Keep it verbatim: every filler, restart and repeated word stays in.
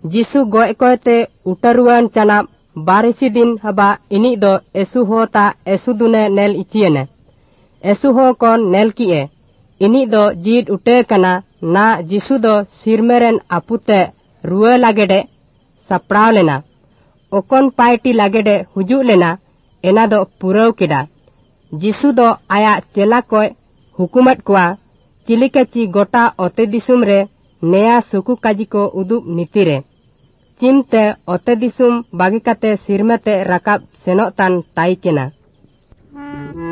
जिसु गय कोयते उटरुआन चना बारिसी दिन हबा इनी दो एसु होता एसु दुने नेल इचियने एसु हो कौन नेल किए इनी दो जीत उटे कना ना जिसु दो सिरमेरेन अपुते रुए लागेडे सपड़ाव लेना ओकन पार्टी लागेडे हुजू लेना एना दो पुरव किडा जिसु दो आया चेला कोय हुकुमत कोआ चिलिकेची गोटा ओते दिसुम रे नेया सुकु काजी को उदुब नीतिरे चिमते ओते दिसुम बागी काते सिरमेते राकाब सेनोतान ताई केना